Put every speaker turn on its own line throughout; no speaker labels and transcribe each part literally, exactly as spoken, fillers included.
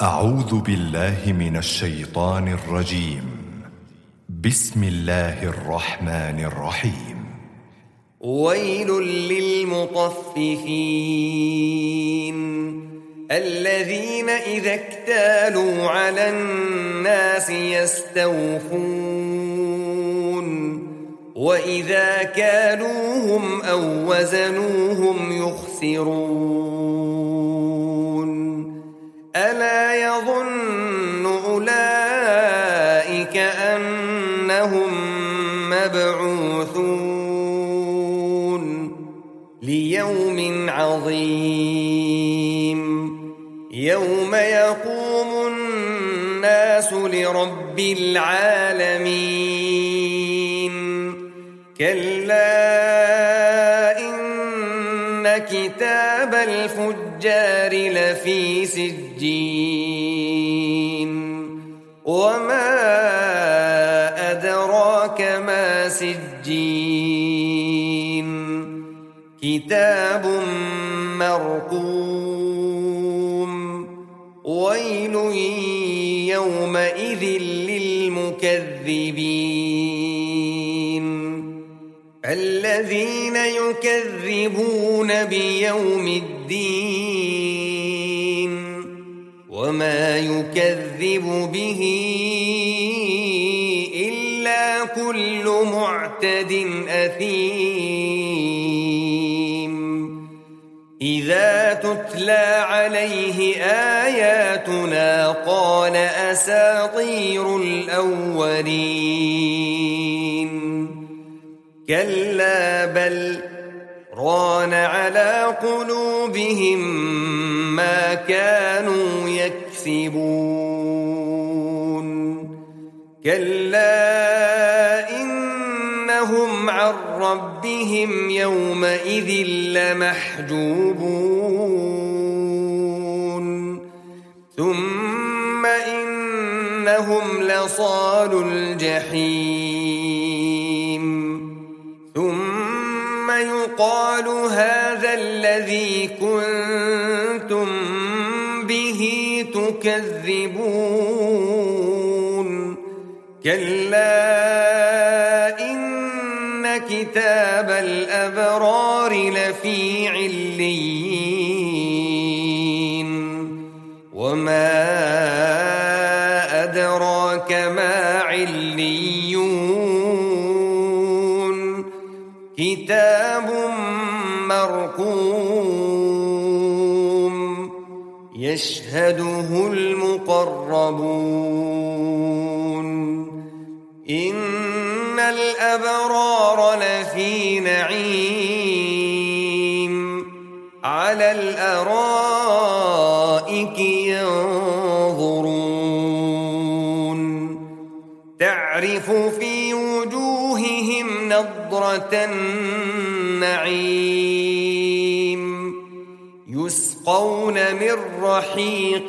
أعوذ بالله من الشيطان الرجيم. بسم الله الرحمن الرحيم.
ويل للمطففين الذين إذا اكتالوا على الناس يستوفون وإذا كالوهم أو وزنوهم يخسرون ألا يظن أولئك أنهم مبعوثون ليوم عظيم يوم يقوم الناس لرب العالمين كلا إن كتاب الفجار لفي سجين وما أدراك ما سجين كتاب مرقوم ويل يومئذ للمكذبين الذين يكذبون بيوم الدين وما يكذب به إلا كل معتد أثيم إذا تتلى عليه آياتنا قال أساطير الأولين كلا بل ران على قلوبهم ما كانوا يكسبون كلا إنهم عن ربهم يومئذ لمحجوبون ثم إنهم لصالو الجحيم ثم يقال هذا الذي كنتم به تكذبون كلا إن كتاب الأبرار لفي عليين وما أدراك ما عليون كتاب مرقوم يشهده المقربون إن الأبرار لفي نعيم على الأرائك ينظرون تعرف في وجوههم نضرة النعيم يسقون من رحيق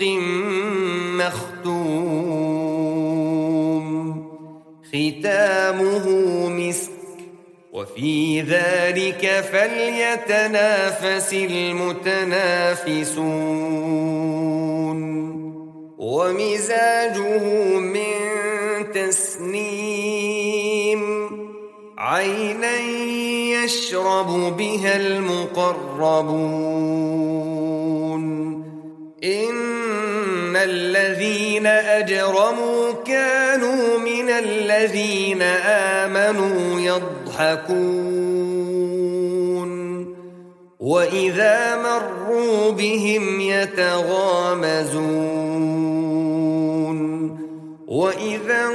مختوم ختامه مسك وفي ذلك فليتنافس المتنافسون ومزاجه من تسنيم عينا يشرب بها المقربون إن الذين أجرموا كانوا من الذين آمنوا يضحكون وإذا مروا بهم يتغامزون وإذا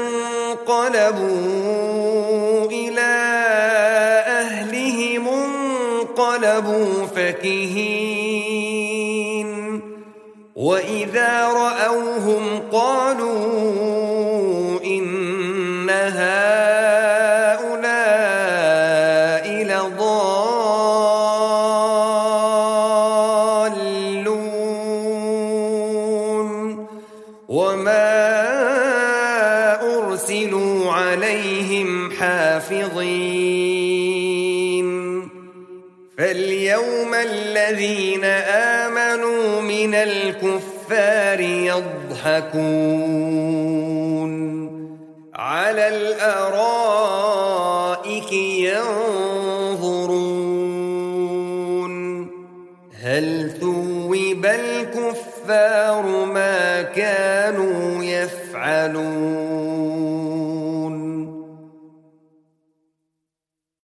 انقلبوا إلى أهلهم انقلبوا فكهين وإذا رأوهم قالوا إن هؤلاء لضالون وما أرسلوا عليهم حافظين فاليوم الذين آمنوا من الكفار النار يضحكون على الأرائك ينظرون هل ثوب الكفار ما كانوا يفعلون